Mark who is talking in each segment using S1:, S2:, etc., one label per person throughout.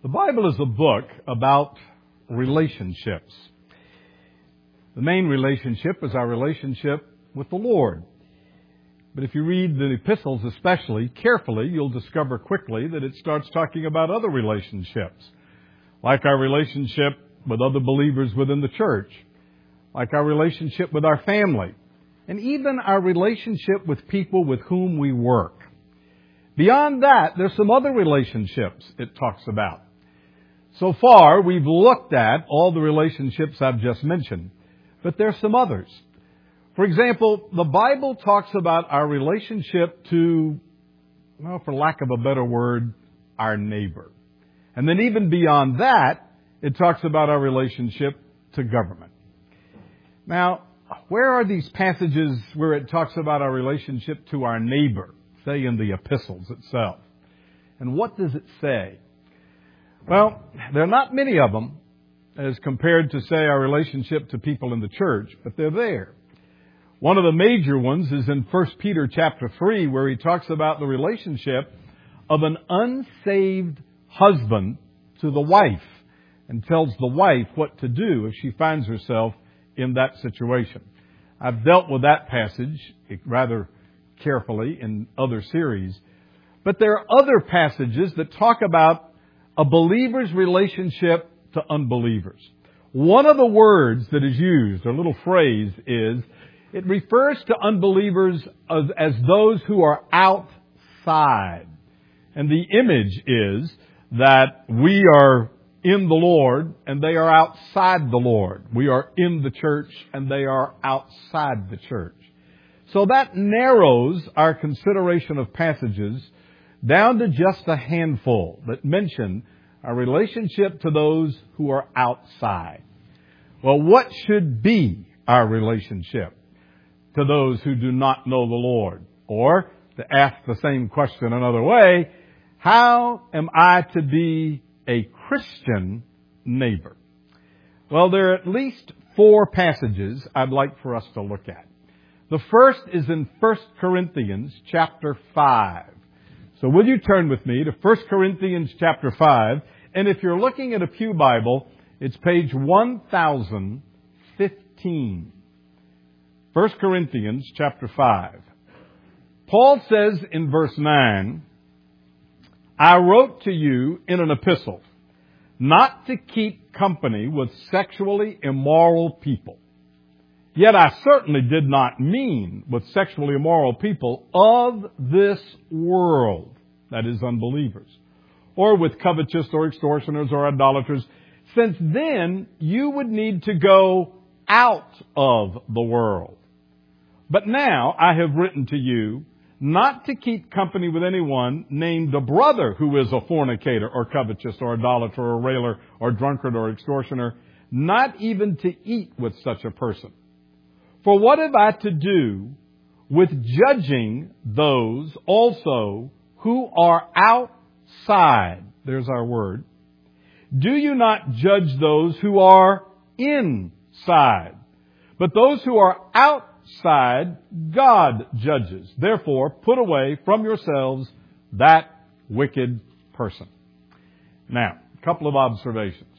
S1: The Bible is a book about relationships. The main relationship is our relationship with the Lord. But if you read the epistles especially carefully, you'll discover quickly that it starts talking about other relationships, like our relationship with other believers within the church, like our relationship with our family, and even our relationship with people with whom we work. Beyond that, there's some other relationships it talks about. So far, we've looked at all the relationships I've just mentioned, but there's some others. For example, the Bible talks about our relationship to, well, for lack of a better word, our neighbor. And then even beyond that, it talks about our relationship to government. Now, where are these passages where it talks about our relationship to our neighbor, say in the epistles itself? And what does it say? Well, there are not many of them as compared to, say, our relationship to people in the church, but they're there. One of the major ones is in 1 Peter chapter 3, where he talks about the relationship of an unsaved husband to the wife and tells the wife what to do if she finds herself in that situation. I've dealt with that passage rather carefully in other series, but there are other passages that talk about a believer's relationship to unbelievers. One of the words that is used, or little phrase, is it refers to unbelievers as those who are outside. And the image is that we are in the Lord and they are outside the Lord. We are in the church and they are outside the church. So that narrows our consideration of passages down to just a handful that mention our relationship to those who are outside. Well, what should be our relationship to those who do not know the Lord? Or, to ask the same question another way, how am I to be a Christian neighbor? Well, there are at least 4 passages I'd like for us to look at. The first is in 1 Corinthians chapter 5. So will you turn with me to 1 Corinthians chapter 5, and if you're looking at a pew Bible, it's page 1015. 1 Corinthians chapter 5. Paul says in verse 9, I wrote to you in an epistle not to keep company with sexually immoral people. Yet I certainly did not mean with sexually immoral people of this world, that is, unbelievers, or with covetous or extortioners or idolaters, since then you would need to go out of the world. But now I have written to you not to keep company with anyone named a brother who is a fornicator or covetous or idolater or railer or drunkard or extortioner, not even to eat with such a person. For what have I to do with judging those also who are outside? There's our word. Do you not judge those who are inside? But those who are outside, God judges. Therefore, put away from yourselves that wicked person. Now, a couple of observations.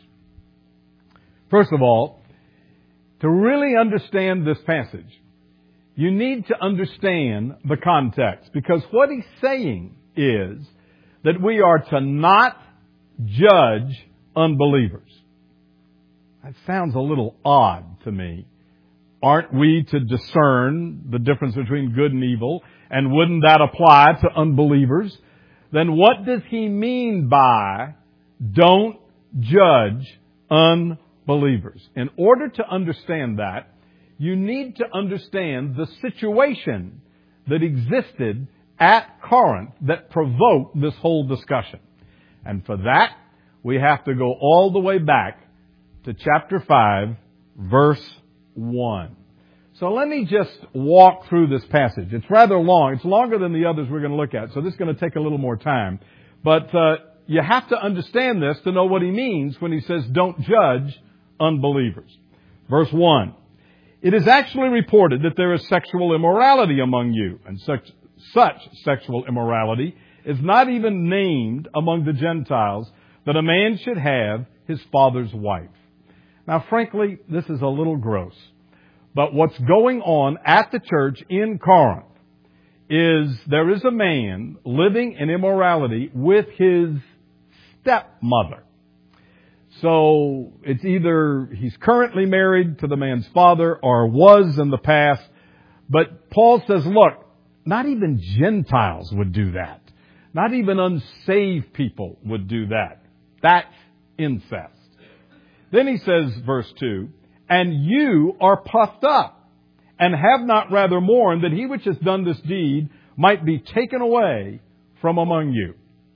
S1: First of all, to really understand this passage, you need to understand the context, because what he's saying is that we are to not judge unbelievers. That sounds a little odd to me. Aren't we to discern the difference between good and evil? And wouldn't that apply to unbelievers? Then what does he mean by don't judge unbelievers? In order to understand that, you need to understand the situation that existed at Corinth that provoked this whole discussion. And for that, we have to go all the way back to chapter 5, verse 1. So let me just walk through this passage. It's rather long. It's longer than the others we're going to look at, so this is going to take a little more time. But you have to understand this to know what he means when he says don't judge unbelievers. Verse 1. It is actually reported that there is sexual immorality among you, and such sexual immorality is not even named among the Gentiles, that a man should have his father's wife. Now, frankly, this is a little gross. But what's going on at the church in Corinth is there is a man living in immorality with his stepmother. So it's either he's currently married to the man's father or was in the past. But Paul says, look, not even Gentiles would do that. Not even unsaved people would do that. That's incest. Then he says, verse 2, and you are puffed up, and have not rather mourned that he which has done this deed might be taken away from among you.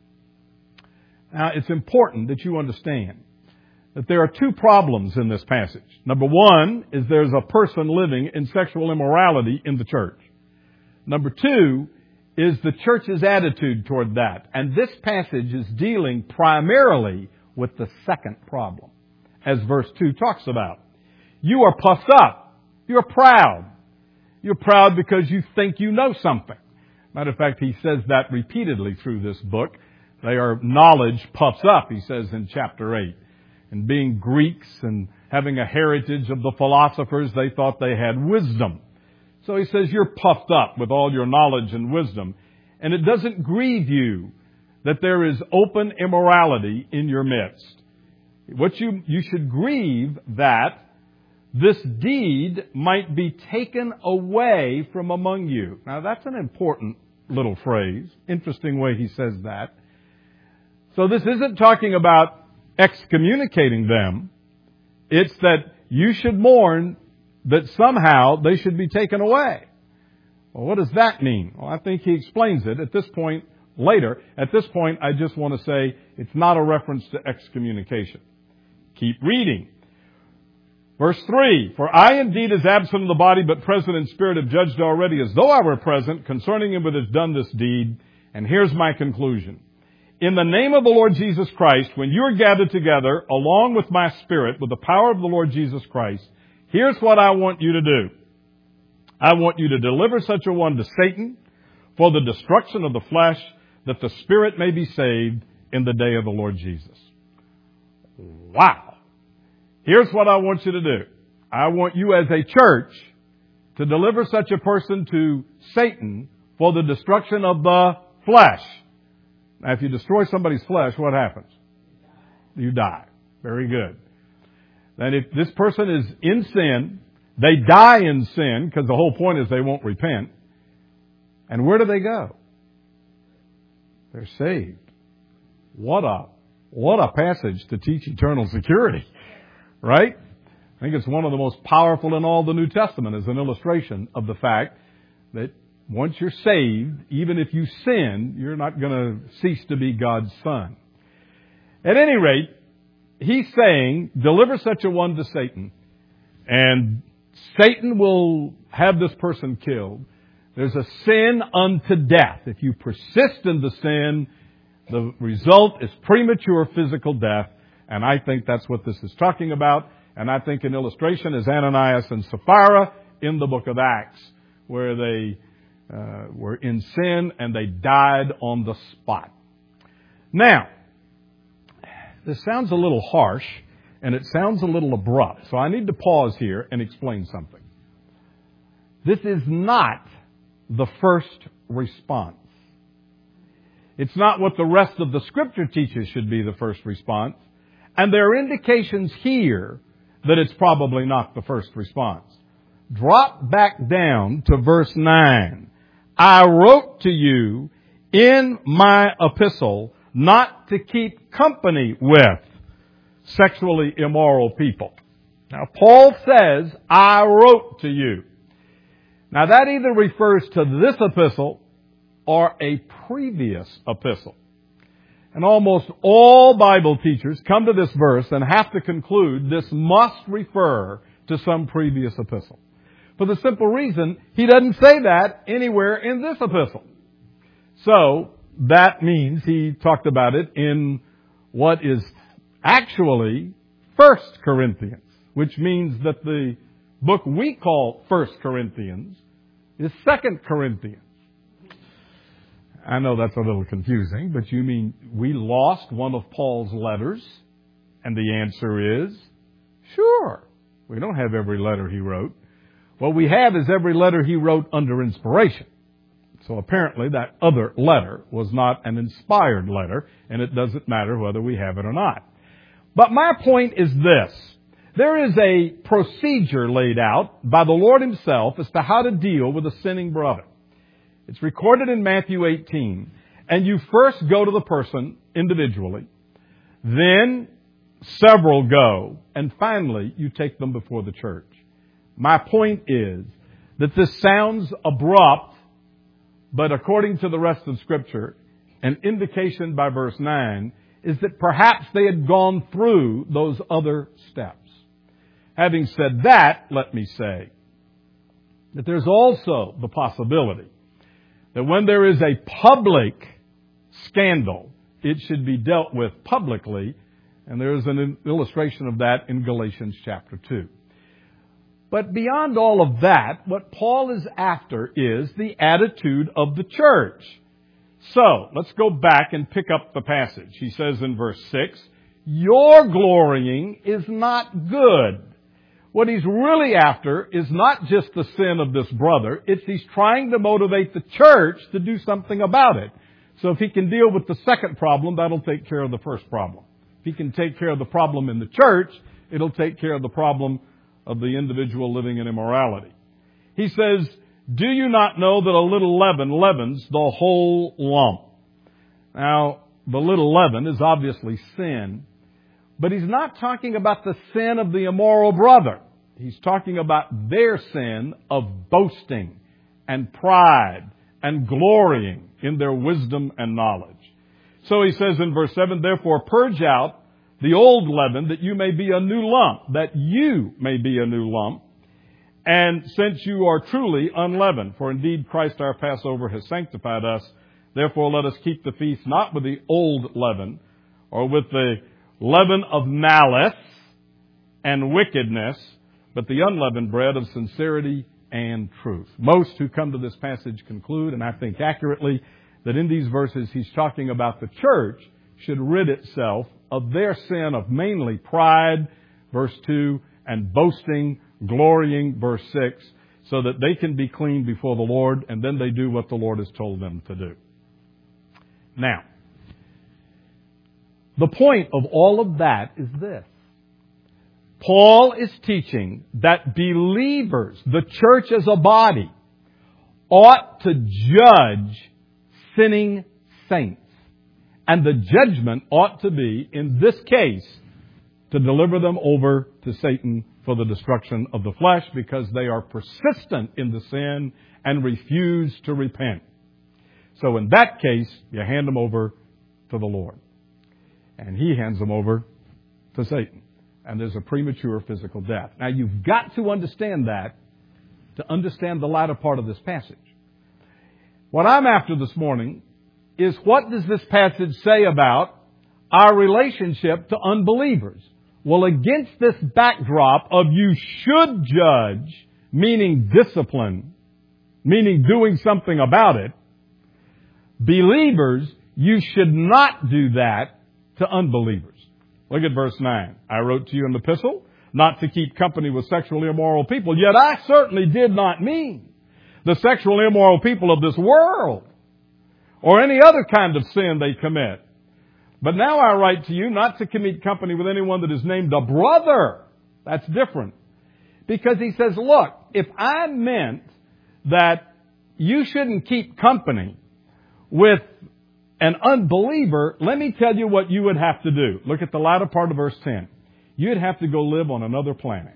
S1: Now, it's important that you understand that there are two problems in this passage. Number one is there's a person living in sexual immorality in the church. Number two is the church's attitude toward that. And this passage is dealing primarily with the second problem, as verse 2 talks about. You are puffed up. You're proud. You're proud because you think you know something. Matter of fact, he says that repeatedly through this book. They are knowledge puffs up, he says in chapter 8. And being Greeks and having a heritage of the philosophers, they thought they had wisdom. So he says you're puffed up with all your knowledge and wisdom. And it doesn't grieve you that there is open immorality in your midst. What you should grieve that this deed might be taken away from among you. Now that's an important little phrase. Interesting way he says that. So this isn't talking about excommunicating them. It's that you should mourn that somehow they should be taken away. Well, what does that mean? Well, I think he explains it at this point later. At this point, I just want to say it's not a reference to excommunication. Keep reading. Verse 3, for I indeed is absent in the body, but present in spirit, have judged already as though I were present concerning him that has done this deed. And here's my conclusion. In the name of the Lord Jesus Christ, when you are gathered together, along with my spirit, with the power of the Lord Jesus Christ, here's what I want you to do. I want you to deliver such a one to Satan for the destruction of the flesh, that the spirit may be saved in the day of the Lord Jesus. Wow. Here's what I want you to do. I want you as a church to deliver such a person to Satan for the destruction of the flesh. Now, if you destroy somebody's flesh, what happens? You die. Very good. Then if this person is in sin, they die in sin, because the whole point is they won't repent. And where do they go? They're saved. What a passage to teach eternal security. Right? I think it's one of the most powerful in all the New Testament as an illustration of the fact that once you're saved, even if you sin, you're not going to cease to be God's son. At any rate, he's saying, deliver such a one to Satan, and Satan will have this person killed. There's a sin unto death. If you persist in the sin, the result is premature physical death. And I think that's what this is talking about. And I think an illustration is Ananias and Sapphira in the book of Acts, where they were in sin and they died on the spot. Now, this sounds a little harsh and it sounds a little abrupt. So I need to pause here and explain something. This is not the first response. It's not what the rest of the Scripture teaches should be the first response. And there are indications here that it's probably not the first response. Drop back down to verse 9. I wrote to you in my epistle not to keep company with sexually immoral people. Now, Paul says, I wrote to you. Now, that either refers to this epistle or a previous epistle. And almost all Bible teachers come to this verse and have to conclude this must refer to some previous epistle. For the simple reason, he doesn't say that anywhere in this epistle. So, that means he talked about it in what is actually 1 Corinthians, which means that the book we call 1 Corinthians is 2 Corinthians. I know that's a little confusing, but you mean we lost one of Paul's letters? And the answer is, sure. We don't have every letter he wrote. What we have is every letter he wrote under inspiration. So apparently that other letter was not an inspired letter, and it doesn't matter whether we have it or not. But my point is this. There is a procedure laid out by the Lord Himself as to how to deal with a sinning brother. It's recorded in Matthew 18. And you first go to the person individually. Then several go. And finally, you take them before the church. My point is that this sounds abrupt, but according to the rest of Scripture, an indication by verse 9 is that perhaps they had gone through those other steps. Having said that, let me say that there's also the possibility that when there is a public scandal, it should be dealt with publicly, and there is an illustration of that in Galatians chapter 2. But beyond all of that, what Paul is after is the attitude of the church. So, let's go back and pick up the passage. He says in verse 6, your glorying is not good. What he's really after is not just the sin of this brother, it's he's trying to motivate the church to do something about it. So if he can deal with the second problem, that'll take care of the first problem. If he can take care of the problem in the church, it'll take care of the problem of the individual living in immorality. He says, do you not know that a little leaven leavens the whole lump? Now, the little leaven is obviously sin, but he's not talking about the sin of the immoral brother. He's talking about their sin of boasting and pride and glorying in their wisdom and knowledge. So he says in verse 7, therefore purge out the old leaven that you may be a new lump, that you may be a new lump. And since you are truly unleavened, for indeed Christ our Passover has sanctified us, therefore let us keep the feast not with the old leaven, or with the leaven of malice and wickedness, but the unleavened bread of sincerity and truth. Most who come to this passage conclude, and I think accurately, that in these verses he's talking about the church should rid itself of their sin of mainly pride, verse 2, and boasting, glorying, verse 6, so that they can be clean before the Lord, and then they do what the Lord has told them to do. Now, the point of all of that is this. Paul is teaching that believers, the church as a body, ought to judge sinning saints. And the judgment ought to be, in this case, to deliver them over to Satan for the destruction of the flesh because they are persistent in the sin and refuse to repent. So in that case, you hand them over to the Lord. And He hands them over to Satan. And there's a premature physical death. Now you've got to understand that to understand the latter part of this passage. What I'm after this morning is what does this passage say about our relationship to unbelievers? Well, against this backdrop of you should judge, meaning discipline, meaning doing something about it, believers, you should not do that to unbelievers. Look at verse 9. I wrote to you in the epistle not to keep company with sexually immoral people, yet I certainly did not mean the sexually immoral people of this world or any other kind of sin they commit. But now I write to you not to keep company with anyone that is named a brother. That's different. Because he says, look, if I meant that you shouldn't keep company with an unbeliever, let me tell you what you would have to do. Look at the latter part of verse 10. You'd have to go live on another planet.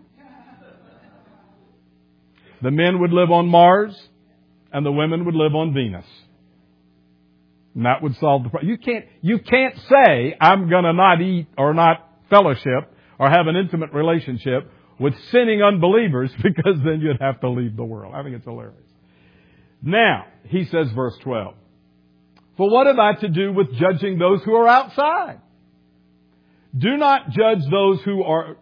S1: The men would live on Mars, and the women would live on Venus. And that would solve the problem. You can't say, I'm going to not eat or not fellowship or have an intimate relationship with sinning unbelievers because then you'd have to leave the world. I think it's hilarious. Now, he says, verse 12, for what have I to do with judging those who are outside? Do you not judge those who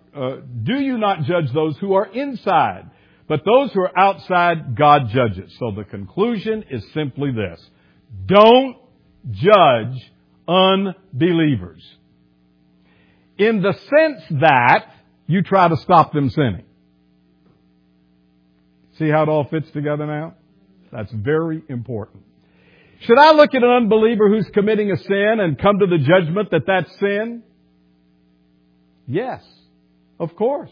S1: are inside? But those who are outside, God judges. So the conclusion is simply this. Don't judge unbelievers. In the sense that you try to stop them sinning. See how it all fits together now? That's very important. Should I look at an unbeliever who's committing a sin and come to the judgment that that's sin? Yes, of course.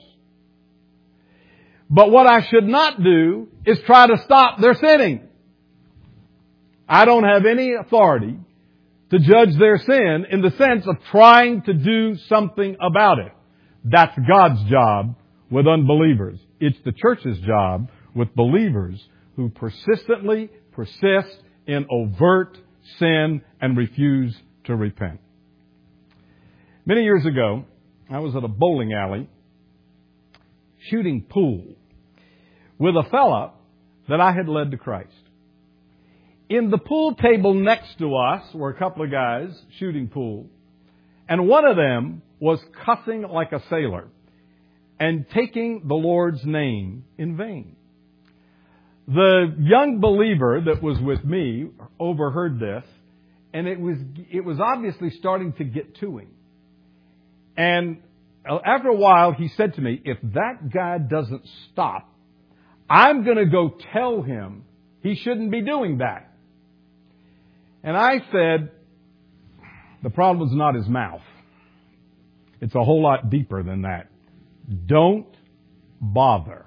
S1: But what I should not do is try to stop their sinning. I don't have any authority to judge their sin in the sense of trying to do something about it. That's God's job with unbelievers. It's the church's job with believers who persistently persist in overt sin and refuse to repent. Many years ago, I was at a bowling alley shooting pool with a fella that I had led to Christ. In the pool table next to us were a couple of guys shooting pool, and one of them was cussing like a sailor and taking the Lord's name in vain. The young believer that was with me overheard this, and it was obviously starting to get to him. And after a while, he said to me, if that guy doesn't stop, I'm going to go tell him he shouldn't be doing that. And I said, the problem is not his mouth. It's a whole lot deeper than that. Don't bother.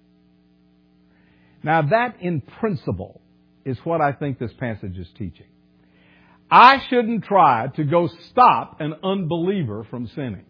S1: Now that in principle is what I think this passage is teaching. I shouldn't try to go stop an unbeliever from sinning.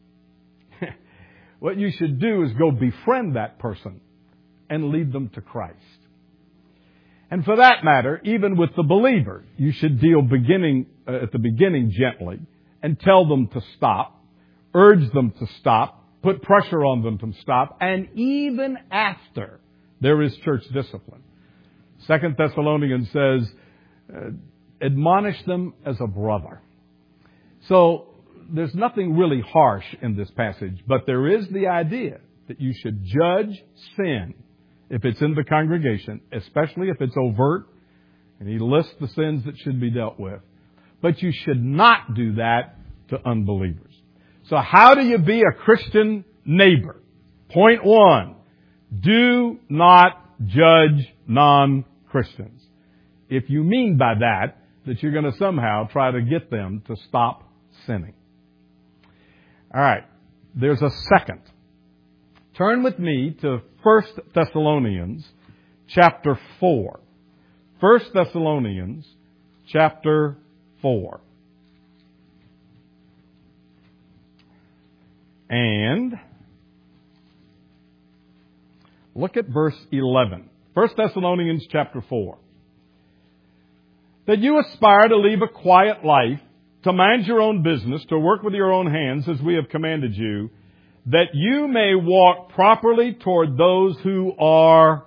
S1: What you should do is go befriend that person and lead them to Christ. And for that matter, even with the believer, you should deal at the beginning gently and tell them to stop, urge them to stop, put pressure on them to stop, and even after there is church discipline. 2 Thessalonians says, admonish them as a brother. So there's nothing really harsh in this passage, but there is the idea that you should judge sin if it's in the congregation, especially if it's overt, and he lists the sins that should be dealt with. But you should not do that to unbelievers. So how do you be a Christian neighbor? Point 1, do not judge non-Christians. If you mean by that you're going to somehow try to get them to stop sinning. All right, there's a second. Turn with me to 1 Thessalonians chapter 4. 1 Thessalonians chapter 4. And look at verse 11. 1 Thessalonians chapter 4. That you aspire to lead a quiet life, to mind your own business, to work with your own hands as we have commanded you, that you may walk properly toward those who are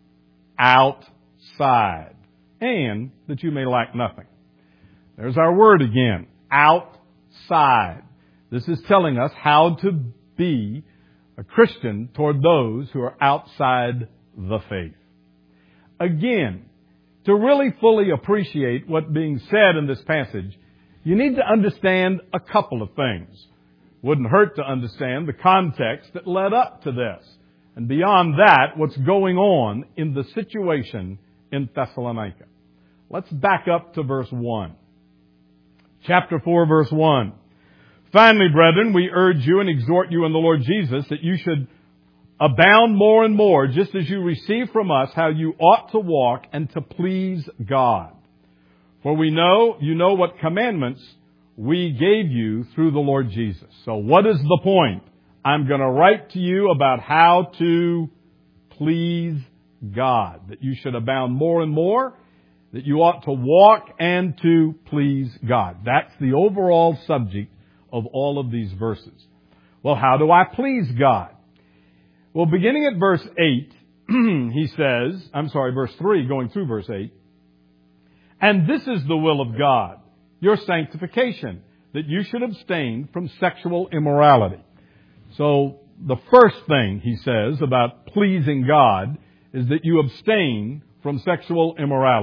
S1: outside, and that you may lack nothing. There's our word again, outside. This is telling us how to be a Christian toward those who are outside the faith. Again, to really fully appreciate what's being said in this passage, you need to understand a couple of things. Wouldn't hurt to understand the context that led up to this. And beyond that, what's going on in the situation in Thessalonica. Let's back up to verse 1. Chapter 4, verse 1. Finally, brethren, we urge you and exhort you in the Lord Jesus that you should abound more and more, just as you receive from us how you ought to walk and to please God. For we know, you know what commandments we gave you through the Lord Jesus. So what is the point? I'm going to write to you about how to please God. That you should abound more and more. That you ought to walk and to please God. That's the overall subject of all of these verses. Well, how do I please God? Well, beginning at verse 8, he says, verse 3, going through verse 8, and this is the will of God, your sanctification, that you should abstain from sexual immorality. So the first thing he says about pleasing God is that you abstain from sexual immorality.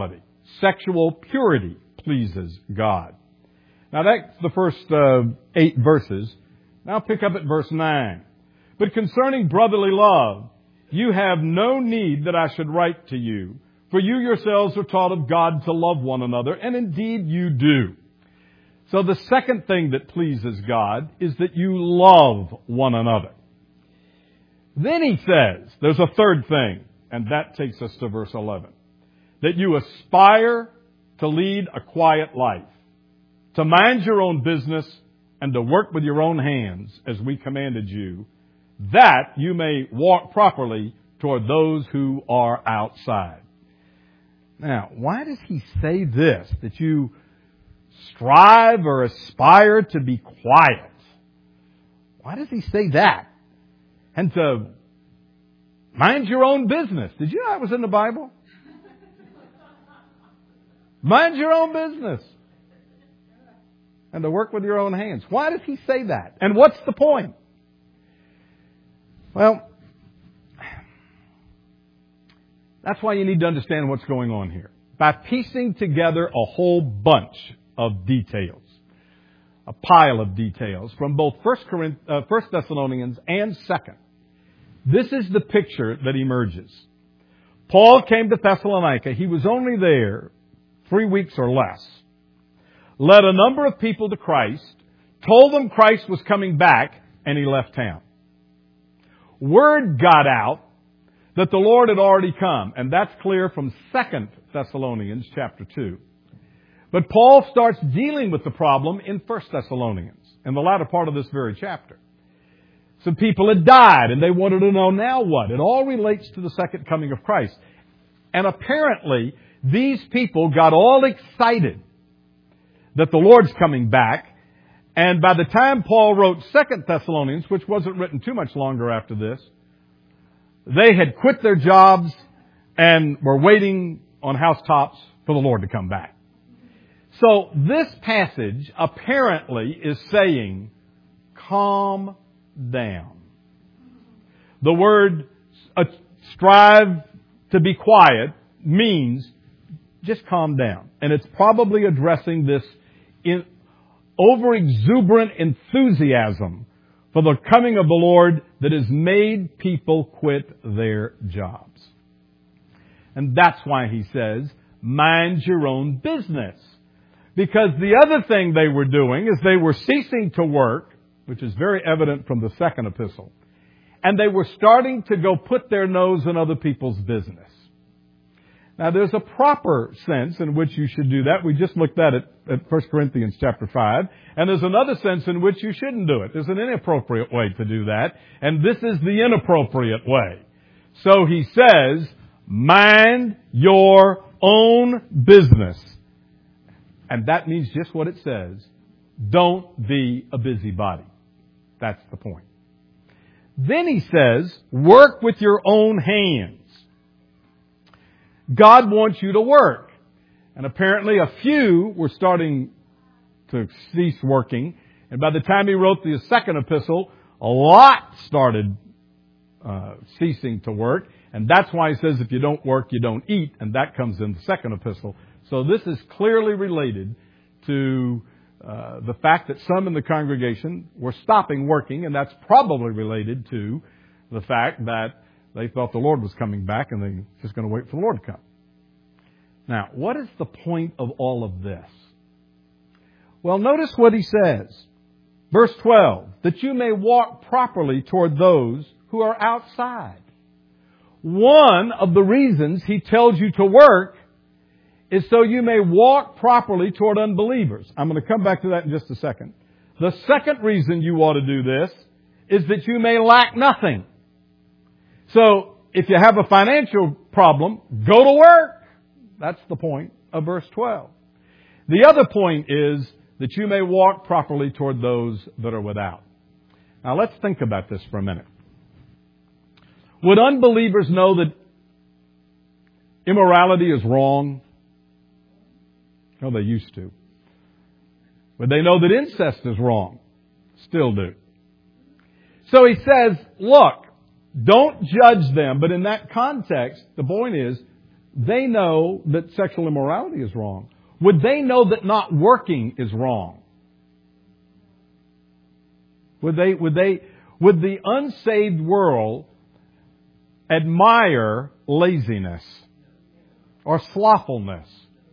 S1: sexual purity pleases God. Now that's the first 8 verses. Now pick up at verse 9. But concerning brotherly love, you have no need that I should write to you, for you yourselves are taught of God to love one another, and indeed you do. So the second thing that pleases God is that you love one another. Then he says, there's a third thing, and that takes us to verse 11. That you aspire to lead a quiet life, to mind your own business, and to work with your own hands, as we commanded you, that you may walk properly toward those who are outside. Now, why does he say this? That you strive or aspire to be quiet. Why does he say that? And to mind your own business. Did you know that was in the Bible? Mind your own business. And to work with your own hands. Why does he say that? And what's the point? Well, that's why you need to understand what's going on here. By piecing together a whole bunch of details, a pile of details from both 1 Thessalonians and 2nd. This is the picture that emerges. Paul came to Thessalonica. He was only there 3 weeks or less. Led a number of people to Christ, told them Christ was coming back, and he left town. Word got out that the Lord had already come, and that's clear from 2 Thessalonians chapter 2. But Paul starts dealing with the problem in 1 Thessalonians, in the latter part of this very chapter. Some people had died, and they wanted to know now what. It all relates to the second coming of Christ. And apparently, these people got all excited that the Lord's coming back. And by the time Paul wrote 2 Thessalonians, which wasn't written too much longer after this, they had quit their jobs and were waiting on housetops for the Lord to come back. So this passage apparently is saying, calm down. The word strive to be quiet means just calm down. And it's probably addressing this over-exuberant enthusiasm for the coming of the Lord that has made people quit their jobs. And that's why he says, mind your own business. Because the other thing they were doing is they were ceasing to work, which is very evident from the second epistle, and they were starting to go put their nose in other people's business. Now, there's a proper sense in which you should do that. We just looked at it at 1 Corinthians chapter 5. And there's another sense in which you shouldn't do it. There's an inappropriate way to do that. And this is the inappropriate way. So he says, mind your own business. And that means just what it says. Don't be a busybody. That's the point. Then he says, work with your own hands. God wants you to work. And apparently a few were starting to cease working. And by the time he wrote the second epistle, a lot started ceasing to work. And that's why he says if you don't work, you don't eat. And that comes in the second epistle. So this is clearly related to the fact that some in the congregation were stopping working. And that's probably related to the fact that they thought the Lord was coming back and they were just going to wait for the Lord to come. Now, what is the point of all of this? Well, notice what he says. Verse 12, that you may walk properly toward those who are outside. One of the reasons he tells you to work is so you may walk properly toward unbelievers. I'm going to come back to that in just a second. The second reason you ought to do this is that you may lack nothing. So, if you have a financial problem, go to work. That's the point of verse 12. The other point is that you may walk properly toward those that are without. Now, let's think about this for a minute. Would unbelievers know that immorality is wrong? No, they used to. Would they know that incest is wrong? Still do. So he says, look, don't judge them. But in that context, the point is, they know that sexual immorality is wrong? Would they know that not working is wrong? Would the unsaved world admire laziness or slothfulness?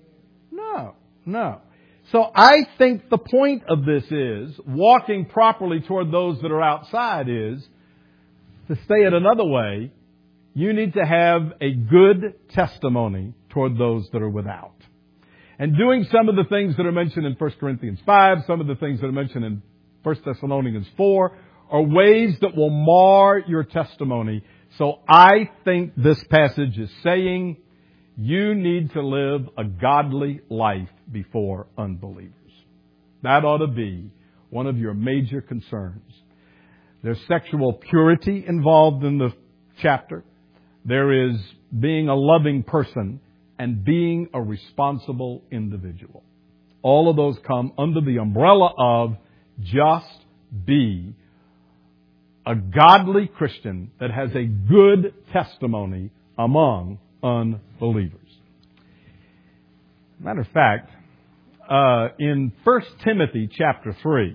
S1: No. So I think the point of this is, walking properly toward those that are outside is, to say it another way, you need to have a good testimony toward those that are without. And doing some of the things that are mentioned in 1 Corinthians 5, some of the things that are mentioned in 1 Thessalonians 4, are ways that will mar your testimony. So I think this passage is saying you need to live a godly life before unbelievers. That ought to be one of your major concerns. There's sexual purity involved in the chapter. There is being a loving person and being a responsible individual. All of those come under the umbrella of just be a godly Christian that has a good testimony among unbelievers. Matter of fact, in 1 Timothy chapter 3,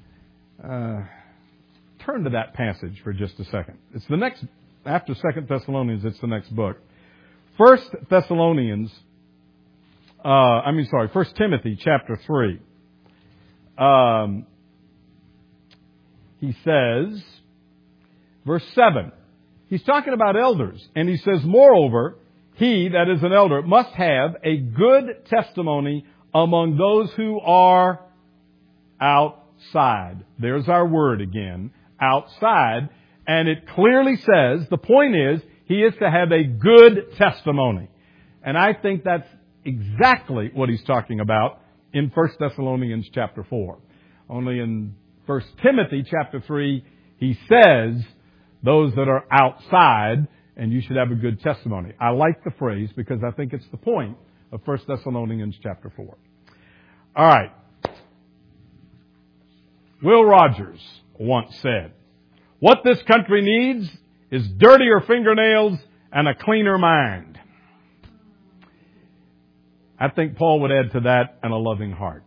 S1: turn to that passage for just a second. It's the next, after 2 Thessalonians, it's the next book. 1 Timothy chapter 3. He says, verse 7, he's talking about elders, and he says, moreover, he, that is an elder, must have a good testimony among those who are outside. There's our word again, outside. And it clearly says, the point is, he is to have a good testimony. And I think that's exactly what he's talking about in 1 Thessalonians chapter 4. Only in 1 Timothy chapter 3, he says, those that are outside, and you should have a good testimony. I like the phrase because I think it's the point of 1 Thessalonians chapter 4. All right. Will Rogers once said, what this country needs is dirtier fingernails and a cleaner mind. I think Paul would add to that, and a loving heart.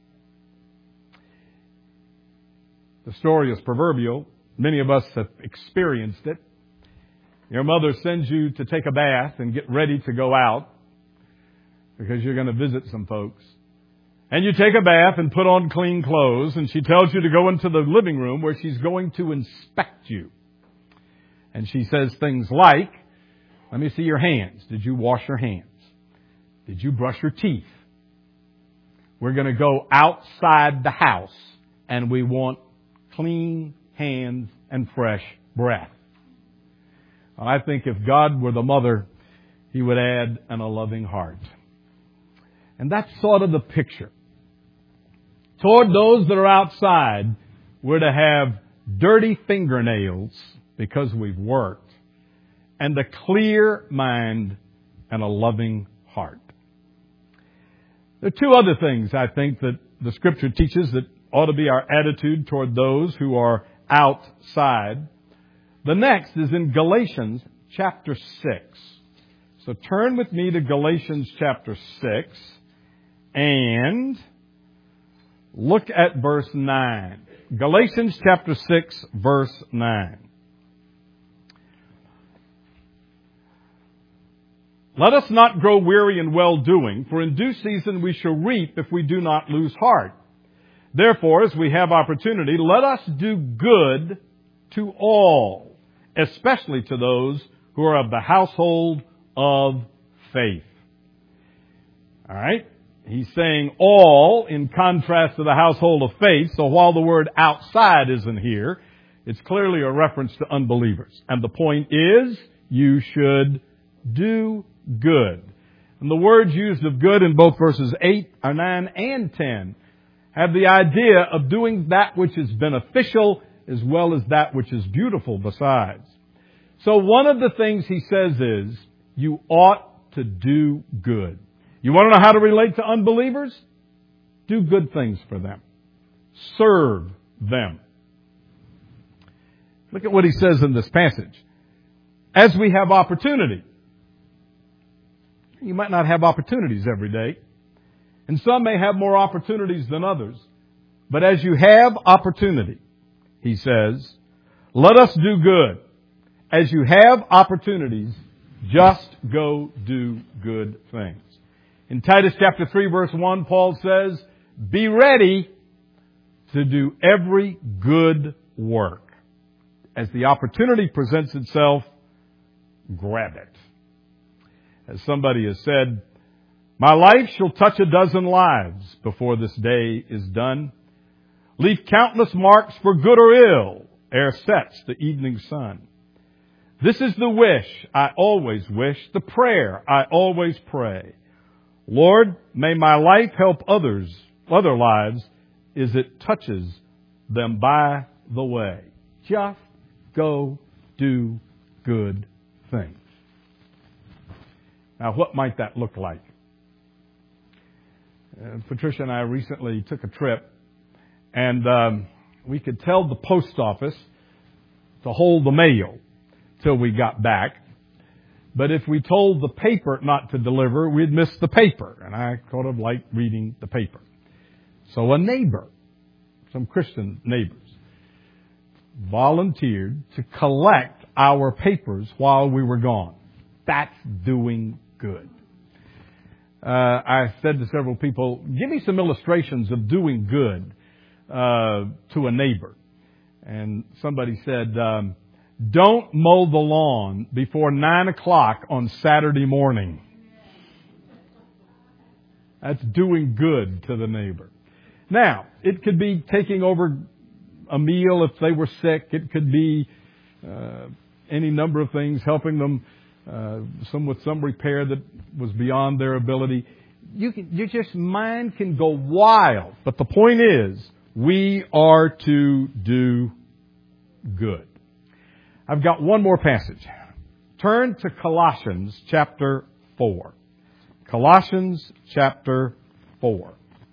S1: The story is proverbial. Many of us have experienced it. Your mother sends you to take a bath and get ready to go out because you're going to visit some folks. And you take a bath and put on clean clothes, and she tells you to go into the living room where she's going to inspect you. And she says things like, let me see your hands. Did you wash your hands? Did you brush your teeth? We're going to go outside the house, and we want clean hands and fresh breath. I think if God were the mother, He would add and a loving heart. And that's sort of the picture. Toward those that are outside, we're to have dirty fingernails because we've worked, and a clear mind and a loving heart. There are two other things I think that the Scripture teaches that ought to be our attitude toward those who are outside. The next is in Galatians chapter 6. So turn with me to Galatians chapter 6 and look at verse 9. Galatians chapter 6, verse 9. Let us not grow weary in well-doing, for in due season we shall reap if we do not lose heart. Therefore, as we have opportunity, let us do good to all, especially to those who are of the household of faith. All right? He's saying all in contrast to the household of faith. So while the word outside isn't here, it's clearly a reference to unbelievers. And the point is, you should do good. And the words used of good in both verses 9 and 10 have the idea of doing that which is beneficial as well as that which is beautiful besides. So one of the things he says is, you ought to do good. You want to know how to relate to unbelievers? Do good things for them. Serve them. Look at what he says in this passage. As we have opportunity. You might not have opportunities every day. And some may have more opportunities than others. But as you have opportunity, he says, let us do good. As you have opportunities, just go do good things. In Titus chapter 3 verse 1, Paul says, be ready to do every good work. As the opportunity presents itself, grab it. As somebody has said, my life shall touch a dozen lives before this day is done. Leave countless marks for good or ill ere sets the evening sun. This is the wish I always wish, the prayer I always pray. Lord, may my life help other lives as it touches them by the way. Just go do good things. Now, what might that look like? Patricia and I recently took a trip, and we could tell the post office to hold the mail till we got back. But if we told the paper not to deliver, we'd miss the paper. And I kind of like reading the paper. So a neighbor, some Christian neighbors, volunteered to collect our papers while we were gone. That's doing good. I said to several people, give me some illustrations of doing good to a neighbor. And somebody said, don't mow the lawn before 9 o'clock on Saturday morning. That's doing good to the neighbor. Now, it could be taking over a meal if they were sick. It could be any number of things, helping them with some repair that was beyond their ability. Your mind can go wild. But the point is, we are to do good. I've got one more passage. Turn to Colossians chapter 4. Colossians chapter 4.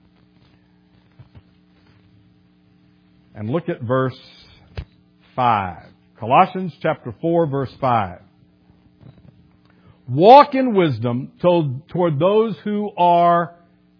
S1: And look at verse 5. Colossians chapter 4, verse 5. Walk in wisdom toward those who are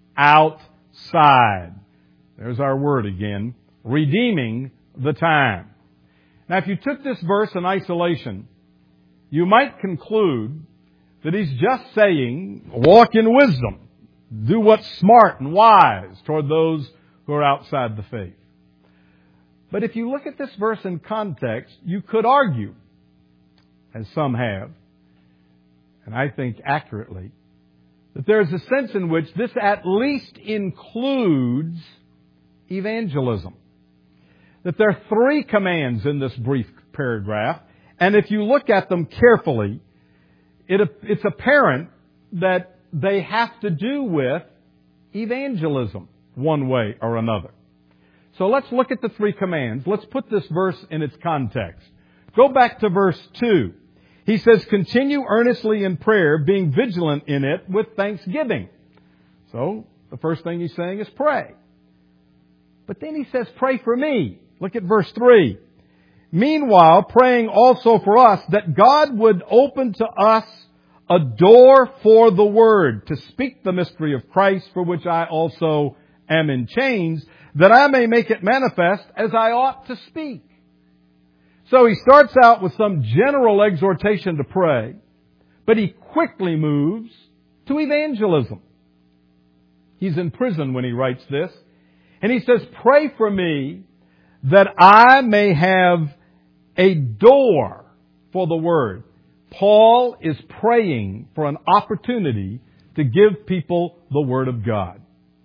S1: outside. There's our word again. Redeeming the time. Now, if you took this verse in isolation, you might conclude that he's just saying, walk in wisdom. Do what's smart and wise toward those who are outside the faith. But if you look at this verse in context, you could argue, as some have, and I think accurately, that there is a sense in which this at least includes evangelism. That there are 3 commands in this brief paragraph, and if you look at them carefully, it's apparent that they have to do with evangelism one way or another. So let's look at the 3 commands. Let's put this verse in its context. Go back to verse 2. He says, continue earnestly in prayer, being vigilant in it with thanksgiving. So the first thing he's saying is pray. But then he says, pray for me. Look at verse 3. Meanwhile, praying also for us that God would open to us a door for the word to speak the mystery of Christ, for which I also am in chains, that I may make it manifest as I ought to speak. So he starts out with some general exhortation to pray, but he quickly moves to evangelism. He's in prison when he writes this, and he says, pray for me that I may have a door for the word. Paul is praying for an opportunity to give people the word of God.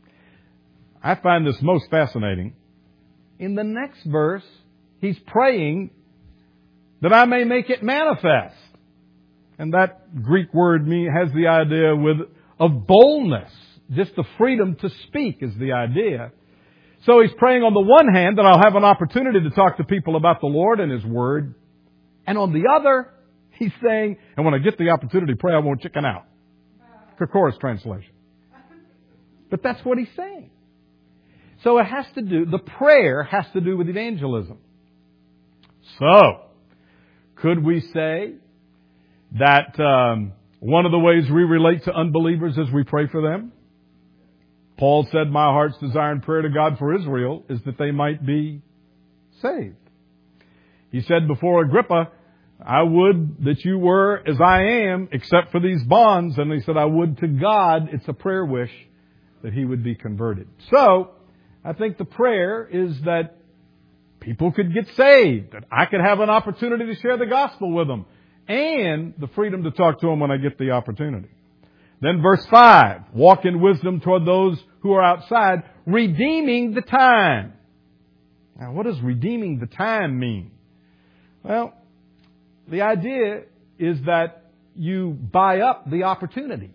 S1: I find this most fascinating. In the next verse, he's praying that I may make it manifest. And that Greek word has the idea of boldness. Just the freedom to speak is the idea. So he's praying on the one hand that I'll have an opportunity to talk to people about the Lord and His Word. And on the other, he's saying, and when I get the opportunity to pray, I won't chicken out. Kokoris translation. But that's what he's saying. So the prayer has to do with evangelism. So, could we say that One of the ways we relate to unbelievers is we pray for them. Paul said, my heart's desire and prayer to God for Israel is that they might be saved. He said before Agrippa, I would that you were as I am, except for these bonds. And he said, I would to God, it's a prayer wish, that he would be converted. So, I think the prayer is that people could get saved, that I could have an opportunity to share the gospel with them, and the freedom to talk to them when I get the opportunity. Then verse 5, walk in wisdom toward those who are outside, redeeming the time. Now, what does redeeming the time mean? Well, the idea is that you buy up the opportunity.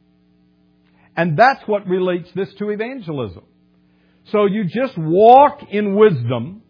S1: And that's what relates this to evangelism. So you just walk in wisdom,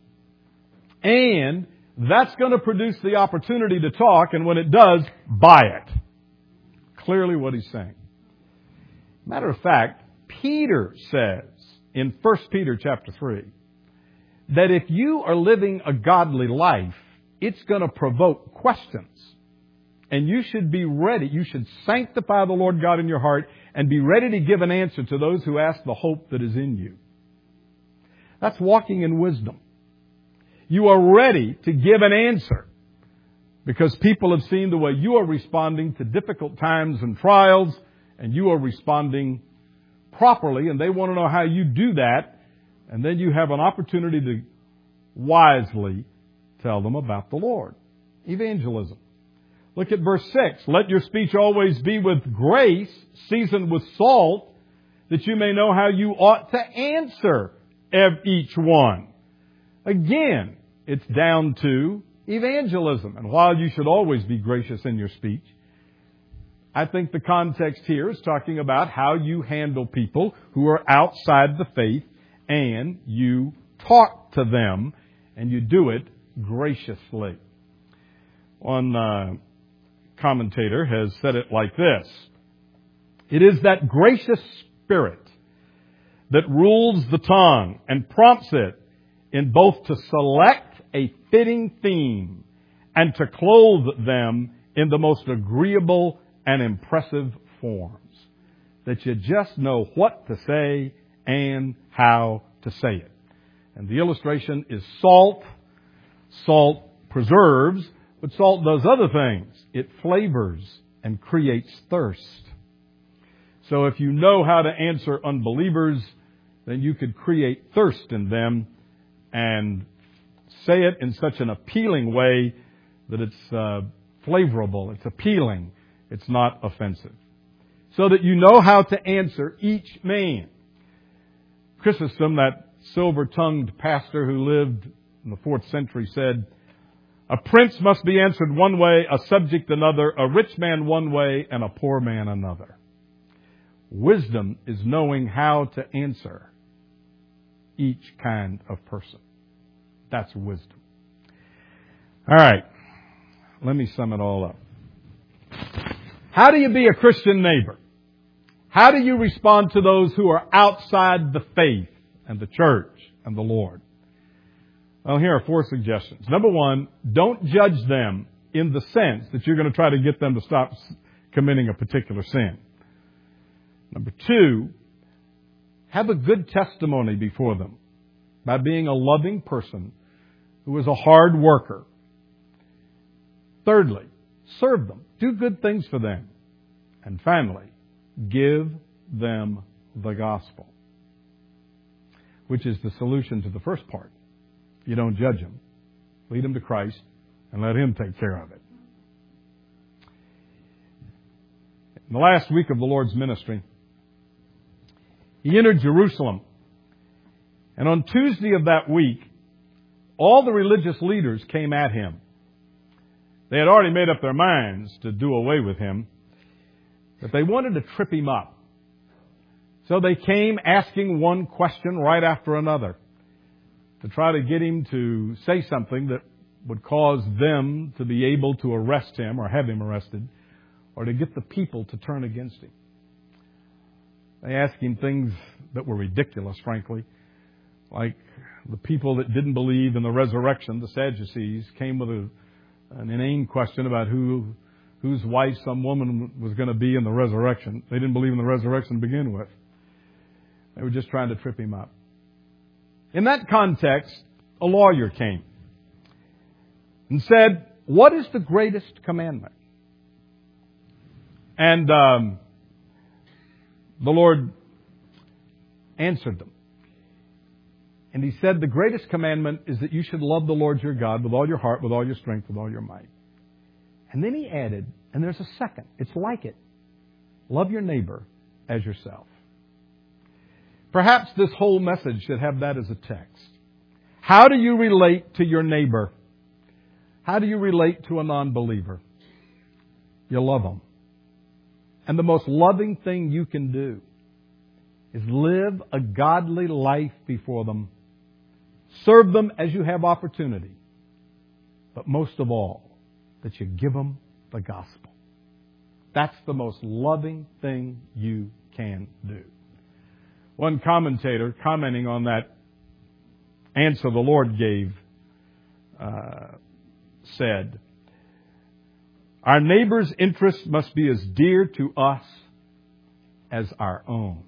S1: and that's going to produce the opportunity to talk, and when it does, buy it. Clearly what he's saying. Matter of fact, Peter says in 1 Peter chapter 3 that if you are living a godly life, it's going to provoke questions. And you should be ready. You should sanctify the Lord God in your heart and be ready to give an answer to those who ask the hope that is in you. That's walking in wisdom. You are ready to give an answer because people have seen the way you are responding to difficult times and trials, and you are responding properly, and they want to know how you do that, and then you have an opportunity to wisely tell them about the Lord. Evangelism. Look at verse 6. Let your speech always be with grace, seasoned with salt, that you may know how you ought to answer each one. Again, it's down to evangelism. And while you should always be gracious in your speech, I think the context here is talking about how you handle people who are outside the faith, and you talk to them, and you do it graciously. One commentator has said it like this. It is that gracious spirit that rules the tongue and prompts it in both to select a fitting theme and to clothe them in the most agreeable and impressive forms. That you just know what to say and how to say it. And the illustration is salt. Salt preserves, but salt does other things. It flavors and creates thirst. So if you know how to answer unbelievers, then you could create thirst in them and say it in such an appealing way that it's flavorable, it's appealing, it's not offensive. So that you know how to answer each man. Chrysostom, that silver-tongued pastor who lived in the 4th century, said, a prince must be answered one way, a subject another, a rich man one way, and a poor man another. Wisdom is knowing how to answer each kind of person. That's wisdom. All right. Let me sum it all up. How do you be a Christian neighbor? How do you respond to those who are outside the faith and the church and the Lord? Well, here are 4 suggestions. Number 1, don't judge them in the sense that you're going to try to get them to stop committing a particular sin. Number 2, have a good testimony before them by being a loving person who is a hard worker. Thirdly, serve them. Do good things for them. And finally, give them the gospel, which is the solution to the first part. You don't judge them. Lead them to Christ and let Him take care of it. In the last week of the Lord's ministry, He entered Jerusalem. And on Tuesday of that week, all the religious leaders came at Him. They had already made up their minds to do away with Him, but they wanted to trip Him up. So they came asking one question right after another to try to get Him to say something that would cause them to be able to arrest Him or have Him arrested, or to get the people to turn against Him. They asked Him things that were ridiculous, frankly, like the people that didn't believe in the resurrection, the Sadducees, came with an inane question about who whose wife some woman was going to be in the resurrection. They didn't believe in the resurrection to begin with. They were just trying to trip him up. In that context, a lawyer came and said, "What is the greatest commandment?" And the Lord answered them. And He said, "The greatest commandment is that you should love the Lord your God with all your heart, with all your strength, with all your might." And then He added, and there's a second. It's like it. Love your neighbor as yourself. Perhaps this whole message should have that as a text. How do you relate to your neighbor? How do you relate to a non-believer? You love them. And the most loving thing you can do is live a godly life before them. Serve them as you have opportunity. But most of all, that you give them the gospel. That's the most loving thing you can do. One commentator, commenting on that answer the Lord gave, said, "Our neighbor's interests must be as dear to us as our own."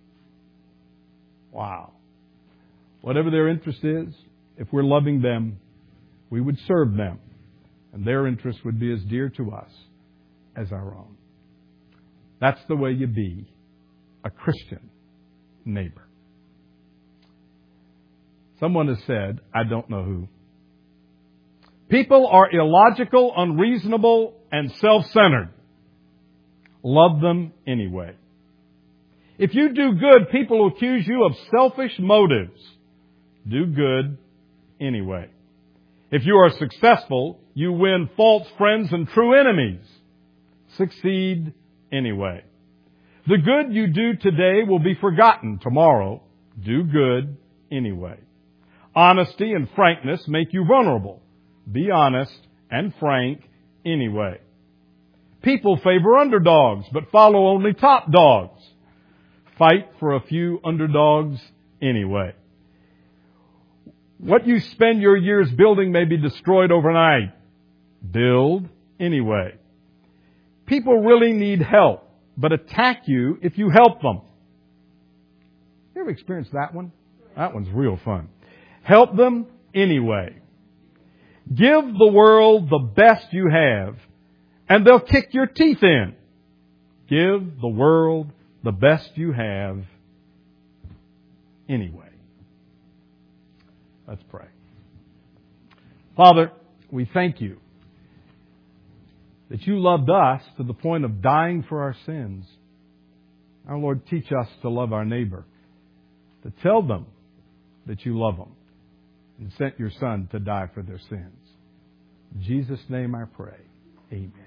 S1: Wow. Whatever their interest is, if we're loving them, we would serve them. And their interest would be as dear to us as our own. That's the way you be a Christian neighbor. Someone has said, I don't know who, people are illogical, unreasonable, and self-centered. Love them anyway. If you do good, people will accuse you of selfish motives. Do good anyway. If you are successful, you win false friends and true enemies. Succeed anyway. The good you do today will be forgotten tomorrow. Do good anyway. Honesty and frankness make you vulnerable. Be honest and frank anyway. People favor underdogs, but follow only top dogs. Fight for a few underdogs anyway. What you spend your years building may be destroyed overnight. Build anyway. People really need help, but attack you if you help them. You ever experienced that one? That one's real fun. Help them anyway. Give the world the best you have, and they'll kick your teeth in. Give the world the best you have anyway. Let's pray. Father, we thank you that you loved us to the point of dying for our sins. Our Lord, teach us to love our neighbor, to tell them that you love them, and sent your Son to die for their sins. In Jesus' name I pray. Amen.